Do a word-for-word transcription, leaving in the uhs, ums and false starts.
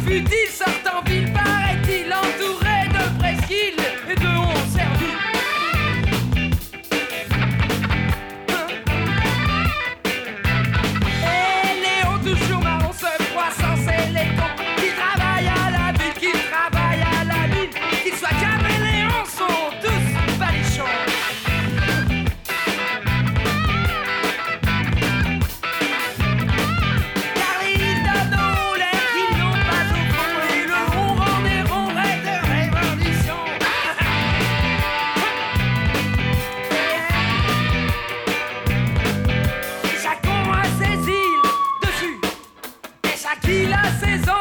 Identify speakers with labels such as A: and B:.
A: fut-il sortent en ville, paraît-il, entouré de presqu'îles et de onze servis. Et Léon, toujours marron, se croit censé les cons, qui travaille à la ville, qui travaille à la mine, qu'ils soient caméléons, sont tous balichons. Il a seize ans.